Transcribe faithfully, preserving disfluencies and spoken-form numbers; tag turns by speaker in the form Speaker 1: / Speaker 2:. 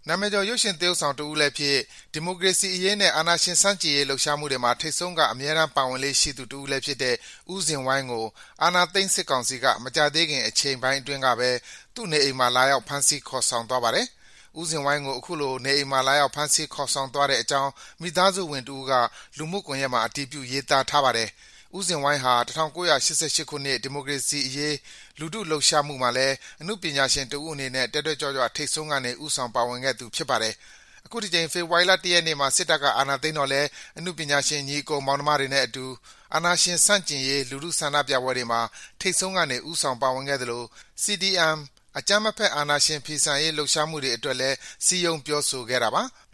Speaker 1: နာမည်ကျော်ရုပ်ရှင်သရုပ်ဆောင်တဦးလည်းဖြစ်ဒီမိုကရေစီအရေးနဲ့အာဏာရှင်ဆန့်ကျင်ရေးလှုပ်ရှားမှုတွေမှာထိပ်ဆုံးကအမြဲတမ်းပါဝင်လေ့ရှိသူတဦးလည်းဖြစ်တဲ့ဦးဇင်ဝိုင်းကိုအာဏာသိမ်းစစ်ကောင်စီကမကြာသေးခင်အချိန်ပိုင်းအတွင်းကပဲသူ့နေအိမ်မှာလာရောက်ဖမ်းဆီးခေါ်ဆောင်သွားပါတယ်။ဦးဇင်ဝိုင်းကိုအခုလိုနေအိမ်မှာလာရောက်ဖမ်းဆီးခေါ်ဆောင်သွားတဲ့အကြောင်းမိသားစုဝင်တဦးကလူမှုကွန်ရက်မှာအတည်ပြုရေးသားထားပါတယ်။ဦးဇင်ဝိုင်းဟာ၁၉၈၈ခုနှစ်ဒီမိုကရေစီအရေးလူထုလှုပ်ရှားမှုမှာလည်းအမှုပညာရှင်တဦးအနေနဲ့တက်တက်ကြွကြွထိပ်ဆုံးကနေဦးဆောင်ပါဝင်ခဲ့သူဖြစ်ပါတယ်။အခုဒီချိန်ဖေဖော်ဝါရီလ၁ရက်နေ့မှာစစ်တပ်ကအာဏာသိမ်းတော့လဲအမှုပညာရှင်ညီအကိုမောင်နှမတွေနဲ့အတူအာဏာရှင်ဆန့်ကျင်ရေးလူထုဆန္ဒပြပွဲတွေမှာထိပ်ဆုံးကနေဦးဆောင်ပါဝင်ခဲ့သလို စီ ဒီ အမ် အကြမ်းမဖက်အာဏာရှင်ဖီဆန်ရေးလှုပ်ရှားမှုတွေအတွက်လည်းစည်းရုံးပြောဆိုခဲ့တာပါ